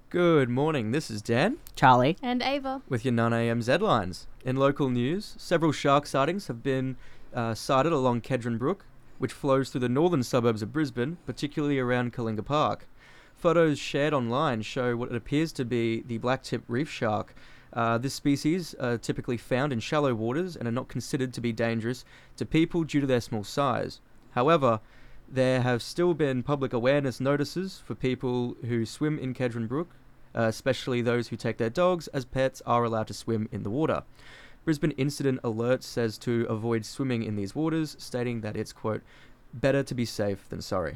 Good morning, this is Dan Charlie. And Ava. with your 9am Zlines. In local news, several shark sightings have been sighted along Kedron Brook, which flows through the northern suburbs of Brisbane, particularly around Kalinga Park. Photos shared online show what appears to be the black-tip reef shark. This species are typically found in shallow waters and are not considered to be dangerous to people due to their small size. However, there have still been public awareness notices for people who swim in Kedron Brook, especially those who take their dogs, as pets are allowed to swim in the water. Brisbane Incident Alert says to avoid swimming in these waters, stating that it's, quote, better to be safe than sorry.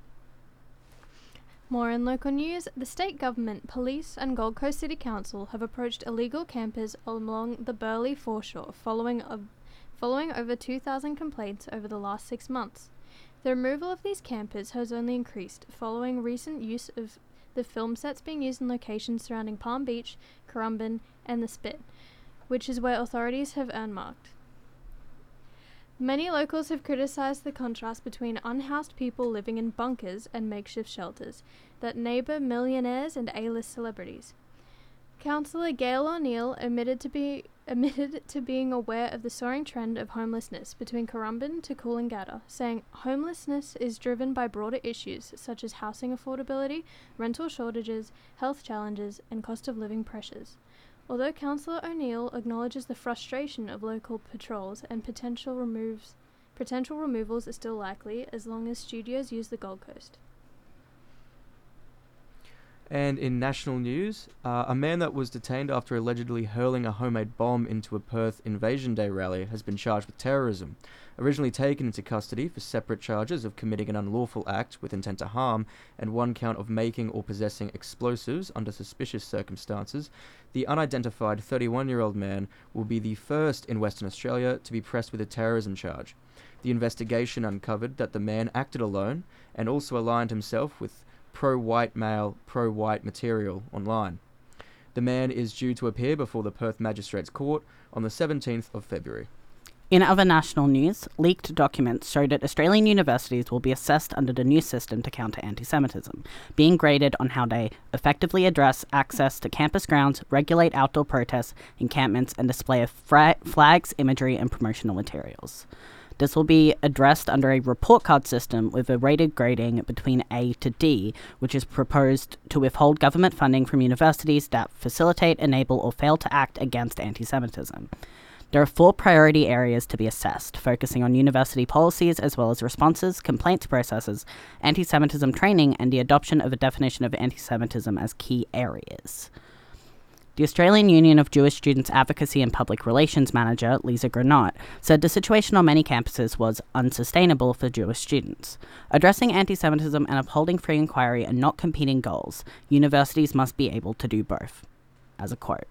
More in local news, the state government, police and Gold Coast City Council have approached illegal campers along the Burleigh foreshore following over 2,000 complaints over the last 6 months. The removal of these campers has only increased following recent use of the film sets being used in locations surrounding Palm Beach, Currumbin and the Spit, which is where authorities have earmarked. Many locals have criticised the contrast between unhoused people living in bunkers and makeshift shelters that neighbour millionaires and A-list celebrities. Councillor Gail O'Neill admitted to being aware of the soaring trend of homelessness between Currumbin to Coolangatta, saying homelessness is driven by broader issues such as housing affordability, rental shortages, health challenges, and cost of living pressures. Although Councillor O'Neill acknowledges the frustration of local patrols and potential removals are still likely as long as studios use the Gold Coast. And in national news, a man that was detained after allegedly hurling a homemade bomb into a Perth Invasion Day rally has been charged with terrorism. Originally taken into custody for separate charges of committing an unlawful act with intent to harm and one count of making or possessing explosives under suspicious circumstances, the unidentified 31-year-old man will be the first in Western Australia to be pressed with a terrorism charge. The investigation uncovered that the man acted alone and also aligned himself with pro-white male, pro-white material online. The man is due to appear before the Perth Magistrates Court on the 17th of February. In other national news, leaked documents show that Australian universities will be assessed under the new system to counter anti-Semitism, being graded on how they effectively address access to campus grounds, regulate outdoor protests, encampments, and display of flags, imagery, and promotional materials. This will be addressed under a report card system with a rated grading between A to D, which is proposed to withhold government funding from universities that facilitate, enable, or fail to act against anti-Semitism. There are 4 priority areas to be assessed, focusing on university policies as well as responses, complaints processes, anti-Semitism training, and the adoption of a definition of anti-Semitism as key areas. The Australian Union of Jewish Students Advocacy and Public Relations Manager, Lisa Granat, said the situation on many campuses was unsustainable for Jewish students. Addressing anti-Semitism and upholding free inquiry are not competing goals. Universities must be able to do both. As a quote.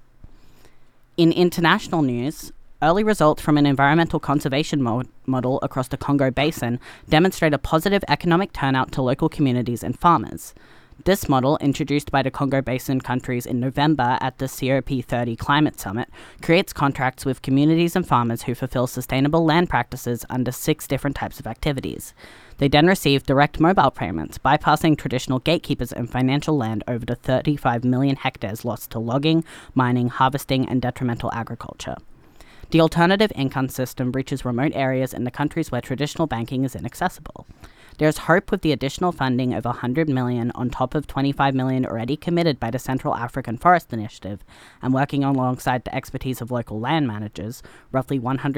In international news, early results from an environmental conservation model across the Congo Basin demonstrate a positive economic turnout to local communities and farmers. This model, introduced by the Congo Basin countries in November at the COP30 Climate Summit, creates contracts with communities and farmers who fulfill sustainable land practices under 6 different types of activities. They then receive direct mobile payments, bypassing traditional gatekeepers and financial land over the 35 million hectares lost to logging, mining, harvesting, and detrimental agriculture. The alternative income system reaches remote areas in the countries where traditional banking is inaccessible. There's hope with the additional funding of $100 million on top of $25 million already committed by the Central African Forest Initiative, and working alongside the expertise of local land managers, roughly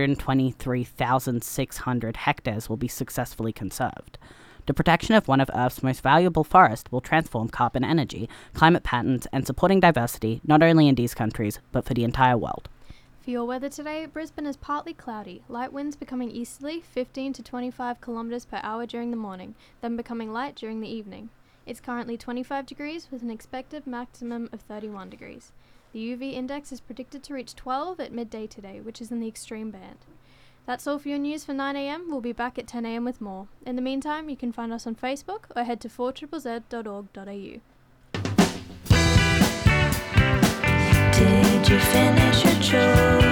123,600 hectares will be successfully conserved. The protection of one of Earth's most valuable forests will transform carbon energy, climate patterns, and supporting diversity not only in these countries, but for the entire world. For your weather today, Brisbane is partly cloudy, light winds becoming easterly 15 to 25 kilometres per hour during the morning, then becoming light during the evening. It's currently 25 degrees with an expected maximum of 31 degrees. The UV index is predicted to reach 12 at midday today, which is in the extreme band. That's all for your news for 9am. We'll be back at 10am with more. In the meantime, you can find us on Facebook or head to 4ZZZ.org.au. Did you finish your chores?